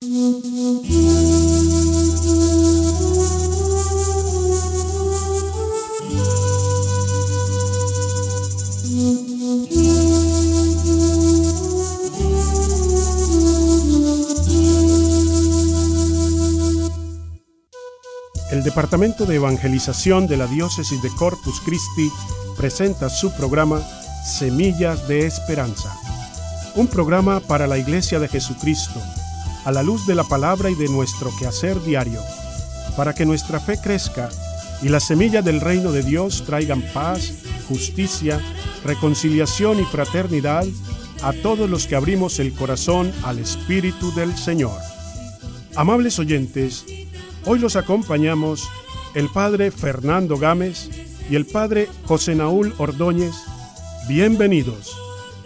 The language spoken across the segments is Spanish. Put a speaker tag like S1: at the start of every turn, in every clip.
S1: El Departamento de Evangelización de la Diócesis de Corpus Christi presenta su programa Semillas de Esperanza, un programa para la Iglesia de Jesucristo, a la luz de la palabra y de nuestro quehacer diario, para que nuestra fe crezca y las semillas del reino de Dios traigan paz, justicia, reconciliación y fraternidad a todos los que abrimos el corazón al Espíritu del Señor. Amables oyentes, hoy los acompañamos el Padre Fernando Gámez y el Padre José Naúl Ordóñez. Bienvenidos.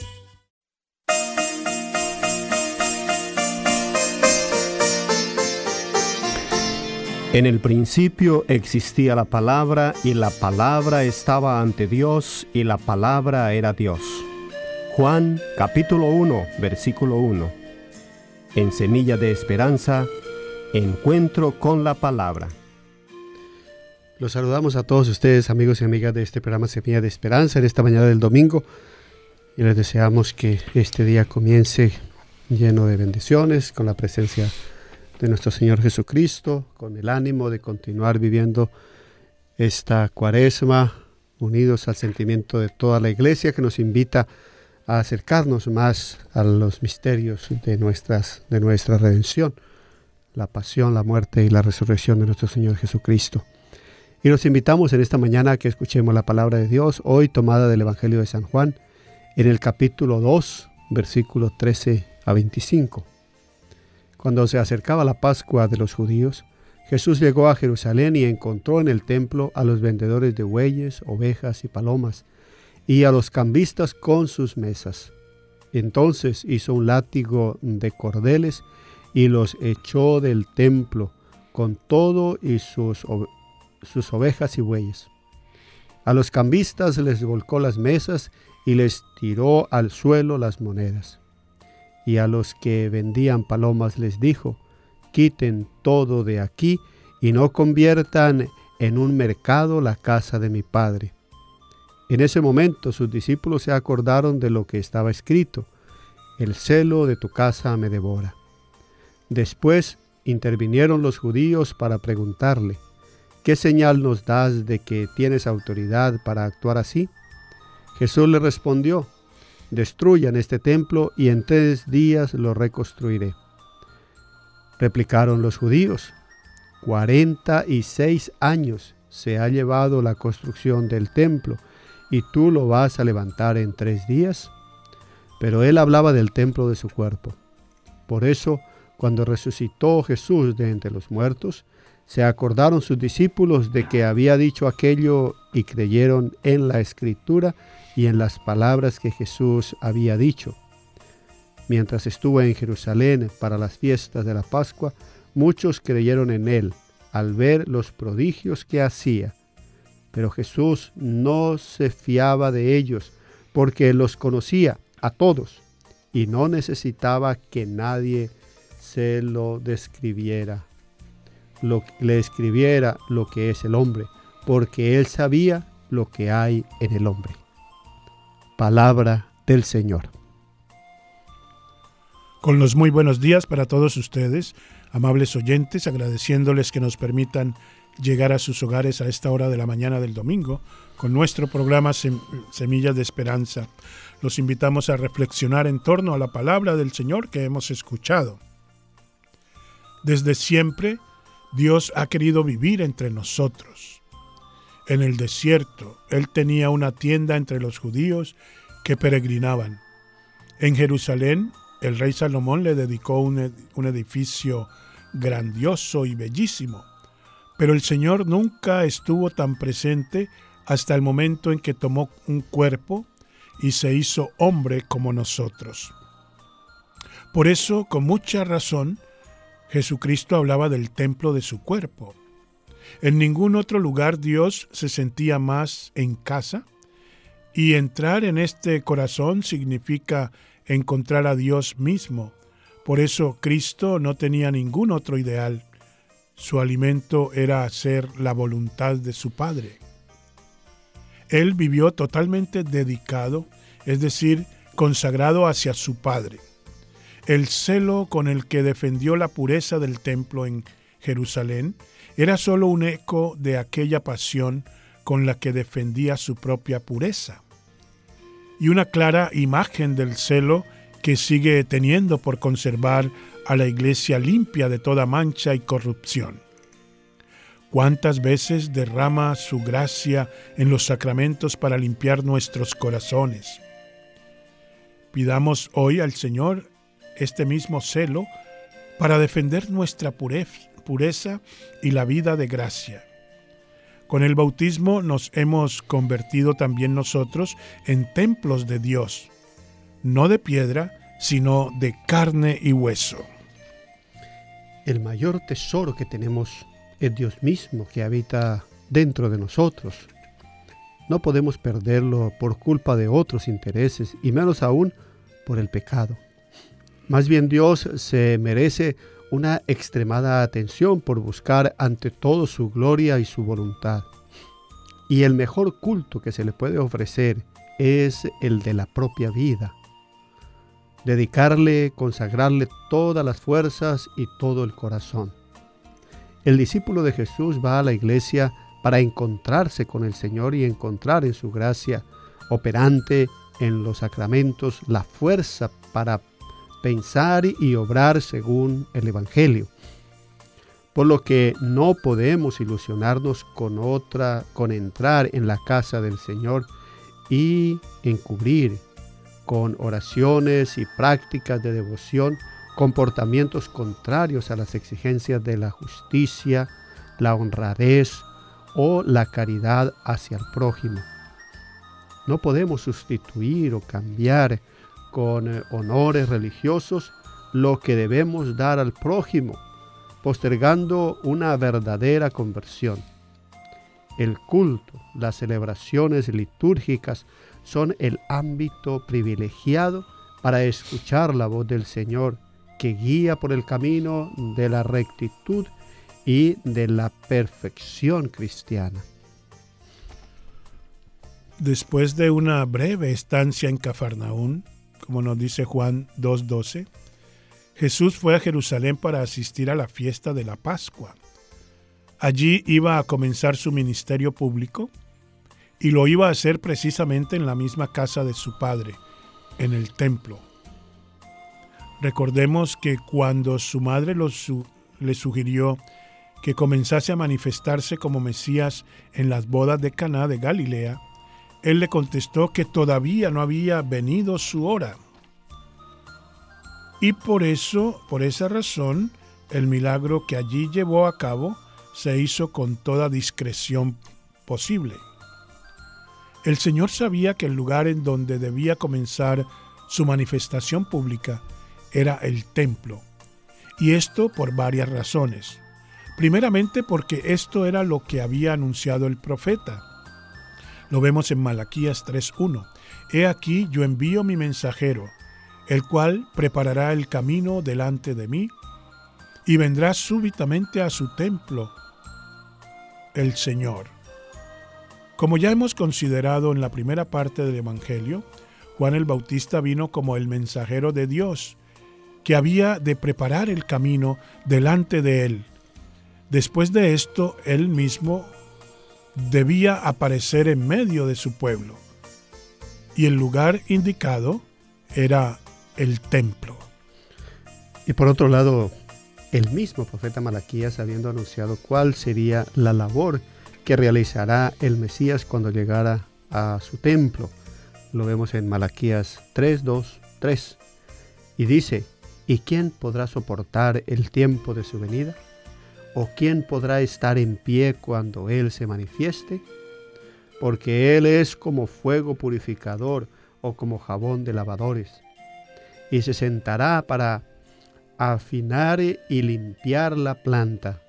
S2: En el principio existía la palabra, y la palabra estaba ante Dios, y la palabra era Dios. Juan capítulo 1, versículo 1. En Semilla de Esperanza, encuentro con la palabra.
S3: Los saludamos a todos ustedes, amigos y amigas de este programa Semilla de Esperanza, en esta mañana del domingo, y les deseamos que este día comience lleno de bendiciones, con la presencia de nuestro Señor Jesucristo, con el ánimo de continuar viviendo esta cuaresma, unidos al sentimiento de toda la Iglesia, que nos invita a acercarnos más a los misterios de nuestra redención, la pasión, la muerte y la resurrección de nuestro Señor Jesucristo. Y los invitamos en esta mañana a que escuchemos la palabra de Dios, hoy tomada del Evangelio de San Juan, en el capítulo 2, versículos 13 a 25. Cuando se acercaba la Pascua de los judíos, Jesús llegó a Jerusalén y encontró en el templo a los vendedores de bueyes, ovejas y palomas, y a los cambistas con sus mesas. Entonces hizo un látigo de cordeles y los echó del templo con todo y sus ovejas y bueyes. A los cambistas les volcó las mesas y les tiró al suelo las monedas. Y a los que vendían palomas les dijo: quiten todo de aquí y no conviertan en un mercado la casa de mi Padre. En ese momento sus discípulos se acordaron de lo que estaba escrito: el celo de tu casa me devora. Después intervinieron los judíos para preguntarle: ¿qué señal nos das de que tienes autoridad para actuar así? Jesús le respondió: destruyan este templo y en 3 días lo reconstruiré. Replicaron los judíos: 46 años se ha llevado la construcción del templo, ¿y tú lo vas a levantar en 3 días? Pero él hablaba del templo de su cuerpo. Por eso, cuando resucitó Jesús de entre los muertos, se acordaron sus discípulos de que había dicho aquello y creyeron en la Escritura y en las palabras que Jesús había dicho. Mientras estuvo en Jerusalén para las fiestas de la Pascua, muchos creyeron en él al ver los prodigios que hacía. Pero Jesús no se fiaba de ellos, porque los conocía a todos y no necesitaba que nadie se lo describiera. Le escribiera lo que es el hombre, porque él sabía lo que hay en el hombre. Palabra del Señor.
S1: Con los muy buenos días para todos ustedes, amables oyentes, agradeciéndoles que nos permitan llegar a sus hogares a esta hora de la mañana del domingo con nuestro programa Semillas de Esperanza. Los invitamos a reflexionar en torno a la palabra del Señor que hemos escuchado. Desde siempre, Dios ha querido vivir entre nosotros. En el desierto, Él tenía una tienda entre los judíos que peregrinaban. En Jerusalén, el rey Salomón le dedicó un edificio grandioso y bellísimo. Pero el Señor nunca estuvo tan presente hasta el momento en que tomó un cuerpo y se hizo hombre como nosotros. Por eso, con mucha razón, Jesucristo hablaba del templo de su cuerpo. En ningún otro lugar Dios se sentía más en casa, y entrar en este corazón significa encontrar a Dios mismo, Por eso Cristo no tenía ningún otro ideal. Su alimento era hacer la voluntad de su Padre. Él vivió totalmente dedicado, es decir, consagrado hacia su Padre. El celo con el que defendió la pureza del templo en Jerusalén era solo un eco de aquella pasión con la que defendía su propia pureza, y una clara imagen del celo que sigue teniendo por conservar a la Iglesia limpia de toda mancha y corrupción. ¿Cuántas veces derrama su gracia en los sacramentos para limpiar nuestros corazones? Pidamos hoy al Señor este mismo celo para defender nuestra pureza y la vida de gracia. Con el bautismo nos hemos convertido también nosotros en templos de Dios, no de piedra, sino de carne y hueso.
S3: El mayor tesoro que tenemos es Dios mismo, que habita dentro de nosotros. No podemos perderlo por culpa de otros intereses, y menos aún por el pecado. Más bien, Dios se merece una extremada atención por buscar ante todo su gloria y su voluntad. Y el mejor culto que se le puede ofrecer es el de la propia vida. Dedicarle, consagrarle todas las fuerzas y todo el corazón. El discípulo de Jesús va a la iglesia para encontrarse con el Señor y encontrar en su gracia operante en los sacramentos la fuerza para pensar y obrar según el Evangelio. Por lo que no podemos ilusionarnos con entrar en la casa del Señor y encubrir con oraciones y prácticas de devoción comportamientos contrarios a las exigencias de la justicia, la honradez o la caridad hacia el prójimo. No podemos sustituir o cambiar con honores religiosos lo que debemos dar al prójimo, postergando una verdadera conversión. El culto, las celebraciones litúrgicas son el ámbito privilegiado para escuchar la voz del Señor, que guía por el camino de la rectitud y de la perfección cristiana.
S1: Después de una breve estancia en Cafarnaún, como nos dice Juan 2:12, Jesús fue a Jerusalén para asistir a la fiesta de la Pascua. Allí iba a comenzar su ministerio público y lo iba a hacer precisamente en la misma casa de su Padre, en el templo. Recordemos que cuando su madre le sugirió que comenzase a manifestarse como Mesías en las bodas de Caná de Galilea, él le contestó que todavía no había venido su hora. Y por esa razón, el milagro que allí llevó a cabo se hizo con toda discreción posible. El Señor sabía que el lugar en donde debía comenzar su manifestación pública era el templo, y esto por varias razones. Primeramente porque esto era lo que había anunciado el profeta. Lo vemos en Malaquías 3:1. He aquí yo envío mi mensajero, el cual preparará el camino delante de mí, y vendrá súbitamente a su templo, el Señor. Como ya hemos considerado en la primera parte del Evangelio, Juan el Bautista vino como el mensajero de Dios, que había de preparar el camino delante de él. Después de esto, él mismo debía aparecer en medio de su pueblo, y el lugar indicado era el templo.
S3: Y por otro lado, el mismo profeta Malaquías, habiendo anunciado cuál sería la labor que realizará el Mesías cuando llegara a su templo, lo vemos en Malaquías 3:2-3, y dice: ¿y quién podrá soportar el tiempo de su venida? ¿O quién podrá estar en pie cuando Él se manifieste? Porque Él es como fuego purificador o como jabón de lavadores, y se sentará para afinar y limpiar la planta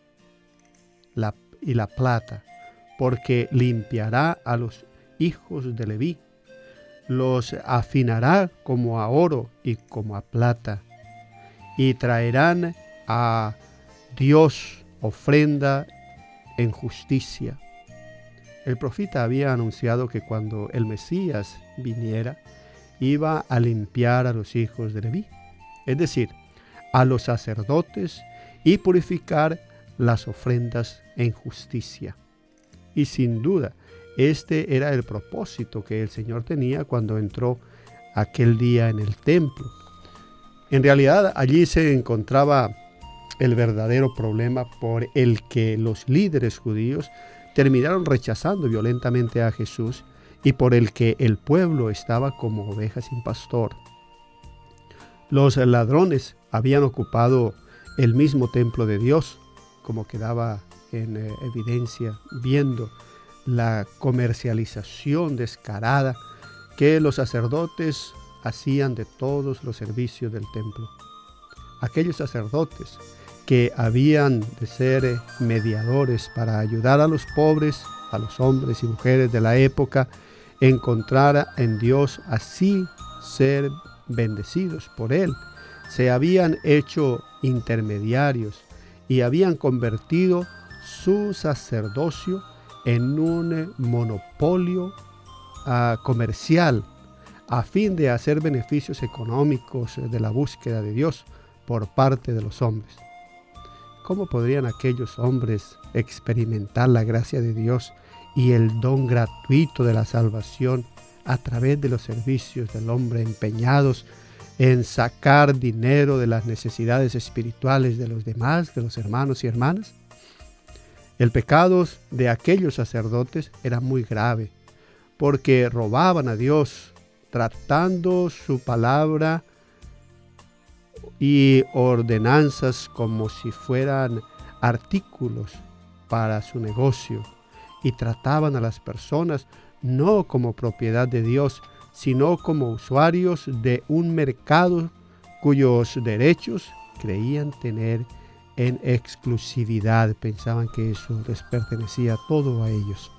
S3: y la plata, porque limpiará a los hijos de Leví, los afinará como a oro y como a plata, y traerán a Dios ofrenda en justicia. El profeta había anunciado que cuando el Mesías viniera, iba a limpiar a los hijos de Leví, es decir, a los sacerdotes, y purificar las ofrendas en justicia. Y sin duda, este era el propósito que el Señor tenía cuando entró aquel día en el templo. En realidad, allí se encontraba el verdadero problema por el que los líderes judíos terminaron rechazando violentamente a Jesús y por el que el pueblo estaba como ovejas sin pastor. Los ladrones habían ocupado el mismo templo de Dios, como quedaba en evidencia viendo la comercialización descarada que los sacerdotes hacían de todos los servicios del templo. Aquellos sacerdotes que habían de ser mediadores para ayudar a los pobres, a los hombres y mujeres de la época, encontrar en Dios así ser bendecidos por Él, se habían hecho intermediarios y habían convertido su sacerdocio en un monopolio comercial a fin de hacer beneficios económicos de la búsqueda de Dios por parte de los hombres. ¿Cómo podrían aquellos hombres experimentar la gracia de Dios y el don gratuito de la salvación a través de los servicios del hombre empeñados en sacar dinero de las necesidades espirituales de los demás, de los hermanos y hermanas? El pecado de aquellos sacerdotes era muy grave, porque robaban a Dios, tratando su palabra y ordenanzas como si fueran artículos para su negocio, y trataban a las personas no como propiedad de Dios, sino como usuarios de un mercado cuyos derechos creían tener en exclusividad. Pensaban que eso les pertenecía todo a ellos.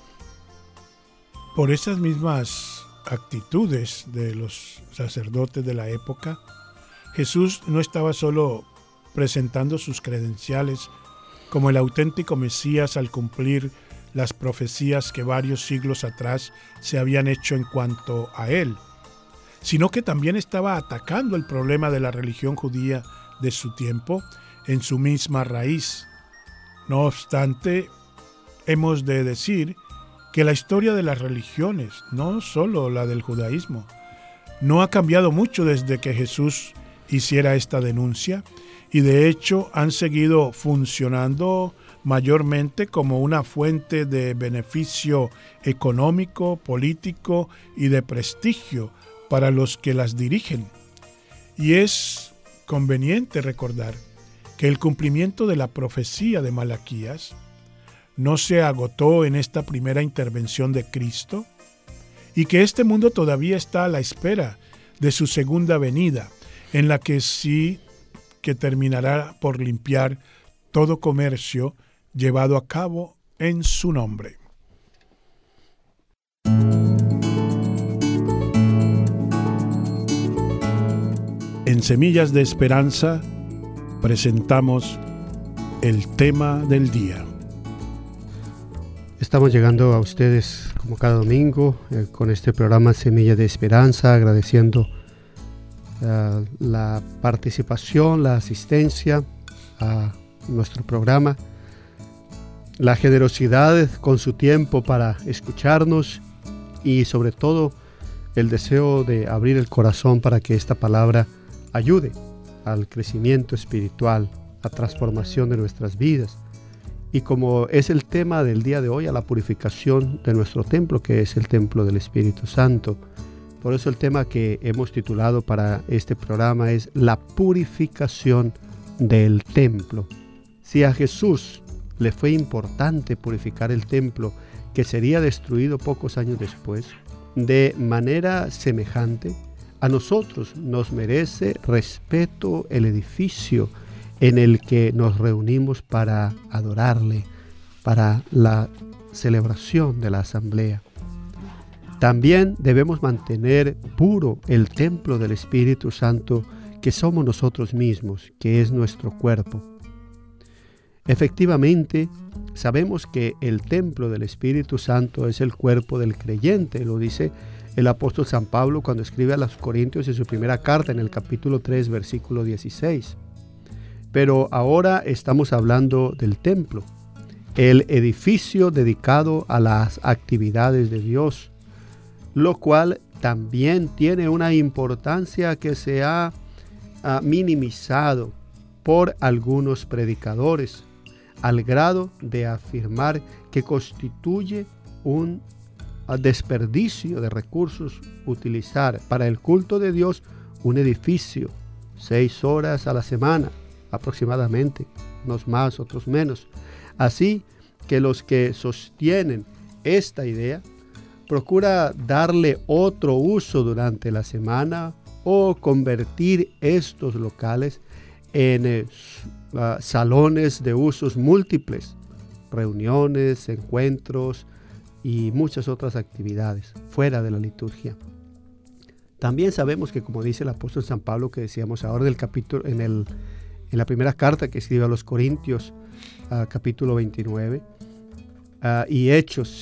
S1: Por esas mismas actitudes de los sacerdotes de la época, Jesús no estaba solo presentando sus credenciales como el auténtico Mesías al cumplir las profecías que varios siglos atrás se habían hecho en cuanto a él, sino que también estaba atacando el problema de la religión judía de su tiempo en su misma raíz. No obstante, hemos de decir que la historia de las religiones, no solo la del judaísmo, no ha cambiado mucho desde que Jesús hiciera esta denuncia, y de hecho han seguido funcionando mayormente como una fuente de beneficio económico, político y de prestigio para los que las dirigen. Y es conveniente recordar que el cumplimiento de la profecía de Malaquías no se agotó en esta primera intervención de Cristo, y que este mundo todavía está a la espera de su segunda venida, en la que sí que terminará por limpiar todo comercio llevado a cabo en su nombre. En Semillas de Esperanza presentamos el tema del día.
S3: Estamos llegando a ustedes como cada domingo con este programa Semillas de Esperanza, agradeciendo la participación, la asistencia a nuestro programa, la generosidad con su tiempo para escucharnos y sobre todo el deseo de abrir el corazón para que esta palabra ayude al crecimiento espiritual, a transformación de nuestras vidas. Y como es el tema del día de hoy, a la purificación de nuestro templo, que es el templo del Espíritu Santo. Por eso el tema que hemos titulado para este programa es la purificación del templo. Si a Jesús le fue importante purificar el templo, que sería destruido pocos años después, de manera semejante, a nosotros nos merece respeto el edificio en el que nos reunimos para adorarle, para la celebración de la asamblea. También debemos mantener puro el templo del Espíritu Santo que somos nosotros mismos, que es nuestro cuerpo. Efectivamente, sabemos que el templo del Espíritu Santo es el cuerpo del creyente, lo dice el apóstol San Pablo cuando escribe a los Corintios en su primera carta, en el capítulo 3, versículo 16. Pero ahora estamos hablando del templo, el edificio dedicado a las actividades de Dios, lo cual también tiene una importancia que se ha minimizado por algunos predicadores, al grado de afirmar que constituye un desperdicio de recursos utilizar para el culto de Dios un edificio 6 horas a la semana aproximadamente, unos más, otros menos. Así que los que sostienen esta idea procura darle otro uso durante la semana o convertir estos locales en salones de usos múltiples, reuniones, encuentros y muchas otras actividades fuera de la liturgia. También sabemos que, como dice el apóstol San Pablo, que decíamos ahora del capítulo, en la primera carta que escribe a los Corintios, capítulo 29, y Hechos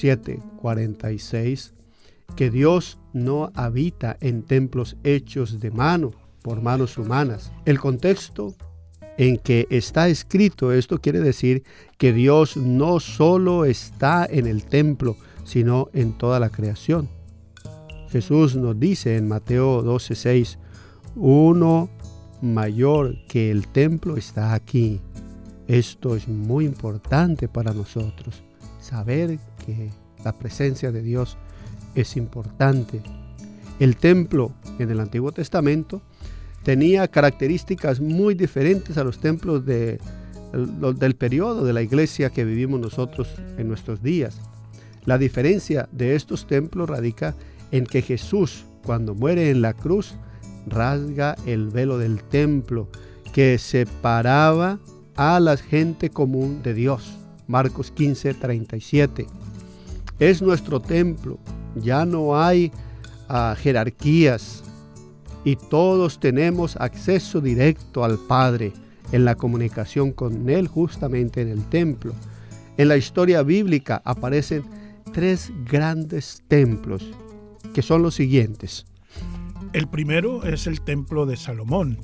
S3: 7:46, que Dios no habita en templos hechos de mano, por manos humanas. El contexto en que está escrito esto quiere decir que Dios no solo está en el templo, sino en toda la creación. Jesús nos dice en Mateo 12:6, uno mayor que el templo está aquí. Esto es muy importante para nosotros, saber que la presencia de Dios es importante. El templo en el Antiguo Testamento tenía características muy diferentes a los templos del periodo de la iglesia que vivimos nosotros en nuestros días. La diferencia de estos templos radica en que Jesús, cuando muere en la cruz, rasga el velo del templo que separaba a la gente común de Dios. Marcos 15:37. Es nuestro templo, ya no hay jerarquías y todos tenemos acceso directo al Padre en la comunicación con Él justamente en el templo. En la historia bíblica aparecen 3 grandes templos que son los siguientes.
S1: El primero es el templo de Salomón,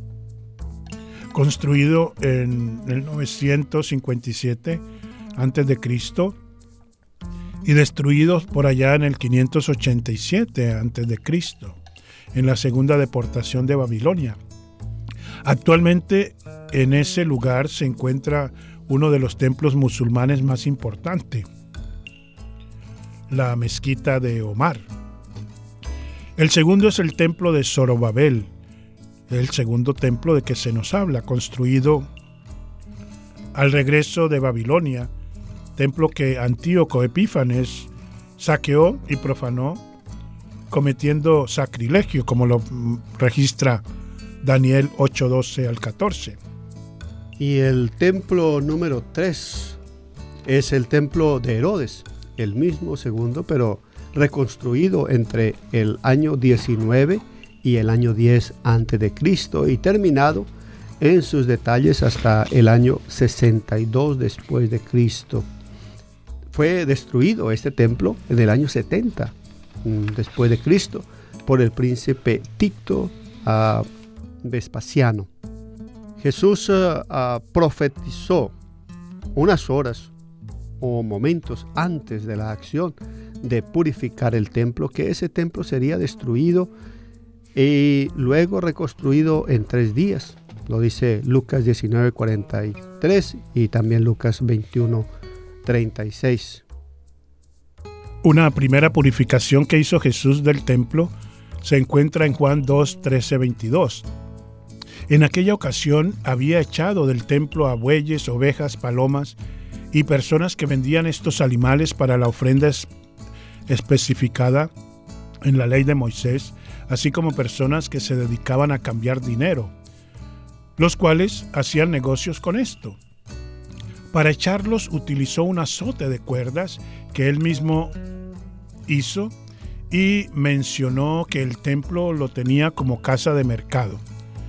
S1: construido en el 957 a.C. y destruido por allá en el 587 a.C., en la segunda deportación de Babilonia. Actualmente en ese lugar se encuentra uno de los templos musulmanes más importantes, la mezquita de Omar. El segundo es el templo de Zorobabel, el segundo templo de que se nos habla, construido al regreso de Babilonia, templo que Antíoco Epífanes saqueó y profanó, cometiendo sacrilegio, como lo registra Daniel 8:12 al 14.
S3: Y el templo número 3 es el templo de Herodes, el mismo segundo, pero reconstruido entre el año 19 y el año 10 a.C. y terminado en sus detalles hasta el año 62 después de Cristo. Fue destruido este templo en el año 70 después de Cristo por el príncipe Tito Vespasiano. Jesús profetizó unas horas o momentos antes de la acción de purificar el templo, que ese templo sería destruido y luego reconstruido en 3 días. Lo dice Lucas 19:43 y también Lucas 21:36.
S1: Una primera purificación que hizo Jesús del templo se encuentra en Juan 2:13-22. En aquella ocasión había echado del templo a bueyes, ovejas, palomas y personas que vendían estos animales para la ofrenda especificada en la ley de Moisés, así como personas que se dedicaban a cambiar dinero, los cuales hacían negocios con esto. Para echarlos utilizó un azote de cuerdas que él mismo hizo y mencionó que el templo lo tenía como casa de mercado.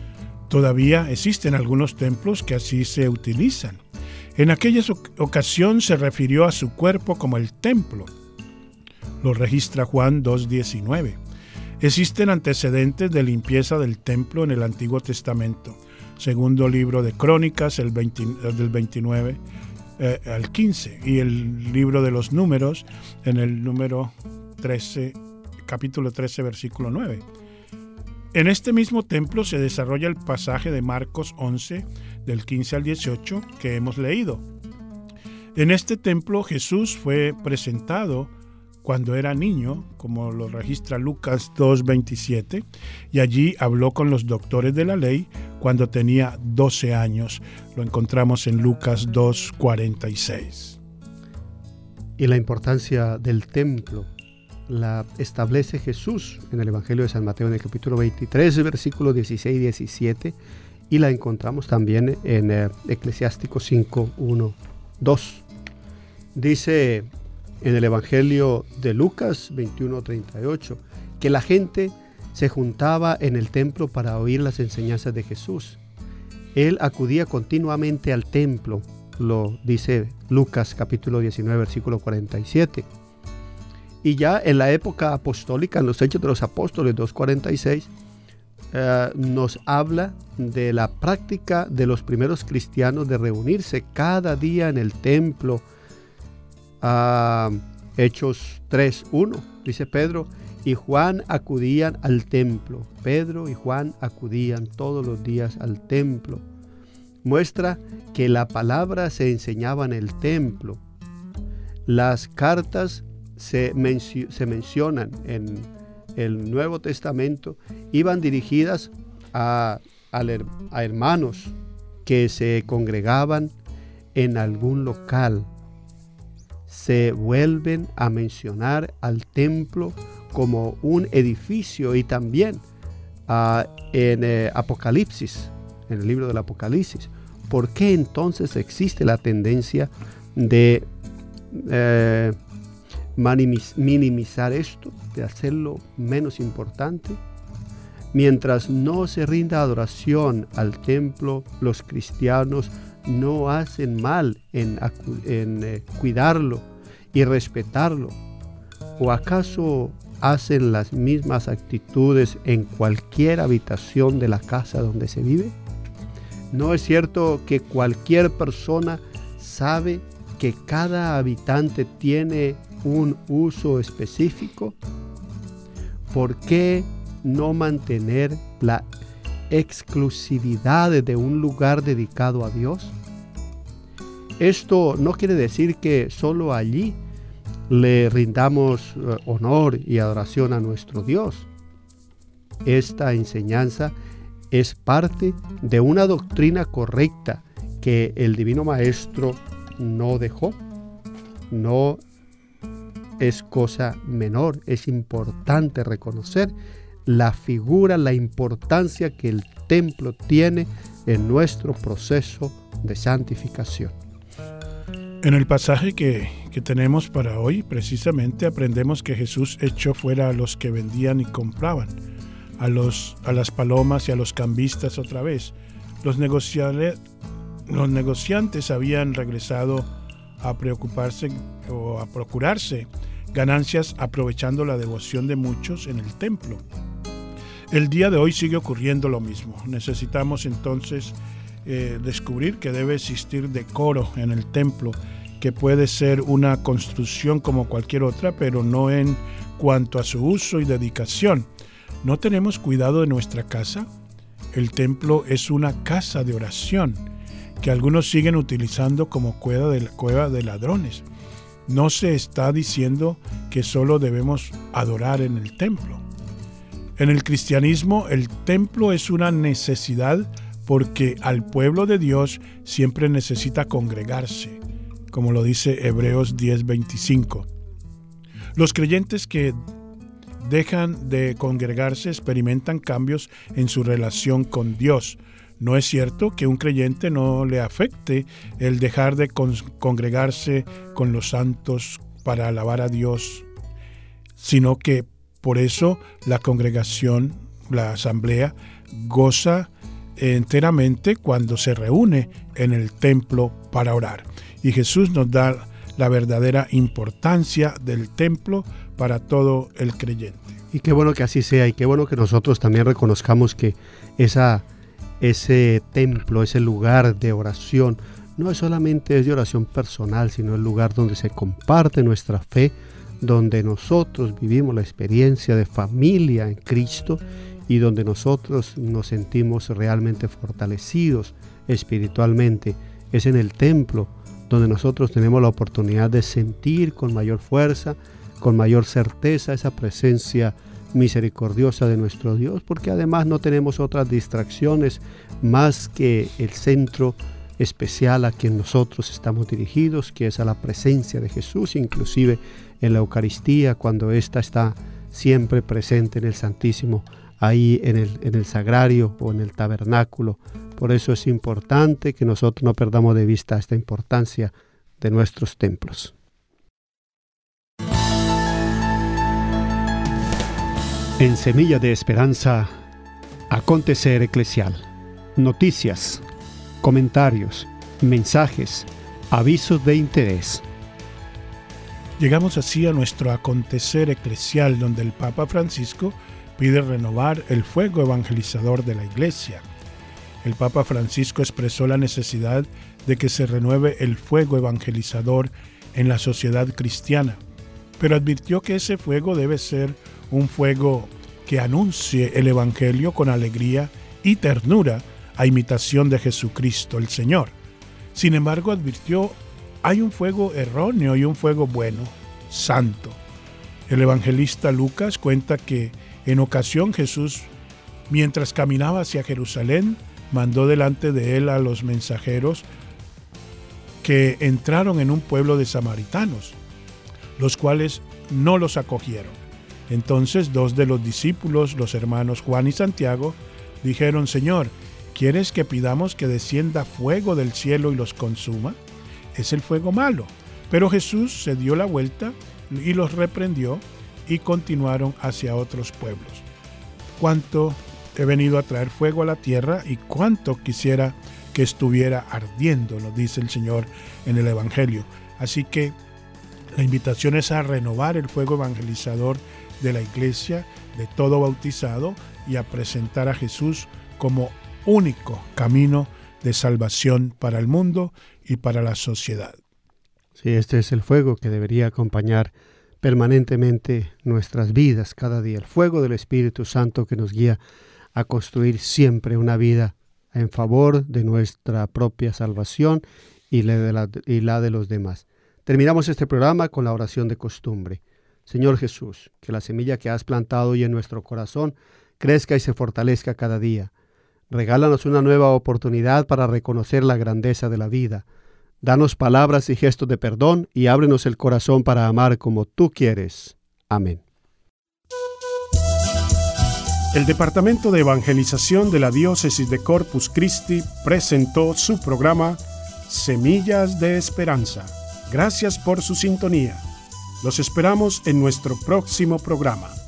S1: Todavía existen algunos templos que así se utilizan. En aquella ocasión se refirió a su cuerpo como el templo. Lo registra Juan 2:19. Existen antecedentes de limpieza del templo en el Antiguo Testamento. Segundo libro de Crónicas, del 29 al 15, y el libro de los Números en el número 13, capítulo 13, versículo 9. En este mismo templo se desarrolla el pasaje de Marcos 11, del 15 al 18, que hemos leído. En este templo Jesús fue presentado cuando era niño, como lo registra Lucas 2:27, y allí habló con los doctores de la ley cuando tenía 12 años. Lo encontramos en Lucas 2:46.
S3: Y la importancia del templo la establece Jesús en el Evangelio de San Mateo en el capítulo 23, versículos 16 y 17, y la encontramos también en Eclesiástico 5, 1, 2. Dice en el Evangelio de Lucas 21, 38, que la gente se juntaba en el templo para oír las enseñanzas de Jesús. Él acudía continuamente al templo, lo dice Lucas capítulo 19, versículo 47. Y ya en la época apostólica, en los Hechos de los Apóstoles 2:46, nos habla de la práctica de los primeros cristianos de reunirse cada día en el templo. Hechos 3:1, dice Pedro, y Juan acudían al templo. Pedro y Juan acudían todos los días al templo. Muestra que la palabra se enseñaba en el templo. Las cartas se mencionan en el Nuevo Testamento, iban dirigidas a hermanos que se congregaban en algún local. Se vuelven a mencionar al templo como un edificio, y también en Apocalipsis, en el libro del Apocalipsis. ¿Por qué entonces existe la tendencia de minimizar esto, de hacerlo menos importante? Mientras no se rinda adoración al templo, los cristianos no hacen mal en cuidarlo y respetarlo. ¿O acaso hacen las mismas actitudes en cualquier habitación de la casa donde se vive? ¿No es cierto que cualquier persona sabe que cada habitante tiene un uso específico? ¿Por qué no mantener la exclusividad de un lugar dedicado a Dios? Esto no quiere decir que solo allí le rindamos honor y adoración a nuestro Dios. Esta enseñanza es parte de una doctrina correcta que el Divino Maestro no dejó. No es cosa menor, es importante reconocer la figura, la importancia que el templo tiene en nuestro proceso de santificación.
S1: En el pasaje que tenemos para hoy, precisamente aprendemos que Jesús echó fuera a los que vendían y compraban, a las palomas y a los cambistas otra vez. Los negociantes habían regresado a preocuparse o a procurarse ganancias aprovechando la devoción de muchos en el templo. El día de hoy sigue ocurriendo lo mismo. Necesitamos entonces descubrir que debe existir decoro en el templo, que puede ser una construcción como cualquier otra, pero no en cuanto a su uso y dedicación. ¿No tenemos cuidado de nuestra casa? El templo es una casa de oración que algunos siguen utilizando como cueva de ladrones. No se está diciendo que solo debemos adorar en el templo. En el cristianismo, el templo es una necesidad porque al pueblo de Dios siempre necesita congregarse, como lo dice Hebreos 10:25. Los creyentes que dejan de congregarse experimentan cambios en su relación con Dios. No es cierto que un creyente no le afecte el dejar de congregarse con los santos para alabar a Dios, sino que por eso la congregación, la asamblea, goza enteramente cuando se reúne en el templo para orar. Y Jesús nos da la verdadera importancia del templo para todo el creyente.
S3: Y qué bueno que así sea, y qué bueno que nosotros también reconozcamos que ese templo, ese lugar de oración, no es solamente de oración personal, sino el lugar donde se comparte nuestra fe, donde nosotros vivimos la experiencia de familia en Cristo y donde nosotros nos sentimos realmente fortalecidos espiritualmente. Es en el templo donde nosotros tenemos la oportunidad de sentir con mayor fuerza, con mayor certeza esa presencia misericordiosa de nuestro Dios, porque además no tenemos otras distracciones más que el centro especial a quien nosotros estamos dirigidos, que es a la presencia de Jesús, inclusive en la Eucaristía, cuando ésta está siempre presente en el Santísimo, ahí en el sagrario o en el tabernáculo. Por eso es importante que nosotros no perdamos de vista esta importancia de nuestros templos. En Semilla de Esperanza, acontecer eclesial, noticias, comentarios, mensajes, avisos de interés.
S1: Llegamos así a nuestro acontecer eclesial, donde el Papa Francisco pide renovar el fuego evangelizador de la Iglesia. El Papa Francisco expresó la necesidad de que se renueve el fuego evangelizador en la sociedad cristiana, pero advirtió que ese fuego debe ser un fuego que anuncie el Evangelio con alegría y ternura, a imitación de Jesucristo el Señor. Sin embargo, advirtió, hay un fuego erróneo y un fuego bueno, santo. El evangelista Lucas cuenta que en ocasión Jesús, mientras caminaba hacia Jerusalén, mandó delante de él a los mensajeros que entraron en un pueblo de samaritanos, los cuales no los acogieron. Entonces 2 de los discípulos, los hermanos Juan y Santiago, dijeron: Señor, ¿quieres que pidamos que descienda fuego del cielo y los consuma? Es el fuego malo. Pero Jesús se dio la vuelta y los reprendió y continuaron hacia otros pueblos. Cuánto he venido a traer fuego a la tierra y cuánto quisiera que estuviera ardiendo, nos dice el Señor en el Evangelio. Así que la invitación es a renovar el fuego evangelizador de la Iglesia, de todo bautizado, y a presentar a Jesús como único camino de salvación para el mundo y para la sociedad.
S3: Sí, este es el fuego que debería acompañar permanentemente nuestras vidas cada día, el fuego del Espíritu Santo que nos guía a construir siempre una vida en favor de nuestra propia salvación y la de los demás. Terminamos este programa con la oración de costumbre. Señor Jesús, que la semilla que has plantado hoy en nuestro corazón crezca y se fortalezca cada día. Regálanos una nueva oportunidad para reconocer la grandeza de la vida. Danos palabras y gestos de perdón y ábrenos el corazón para amar como tú quieres. Amén.
S1: El Departamento de Evangelización de la Diócesis de Corpus Christi presentó su programa Semillas de Esperanza. Gracias por su sintonía. Los esperamos en nuestro próximo programa.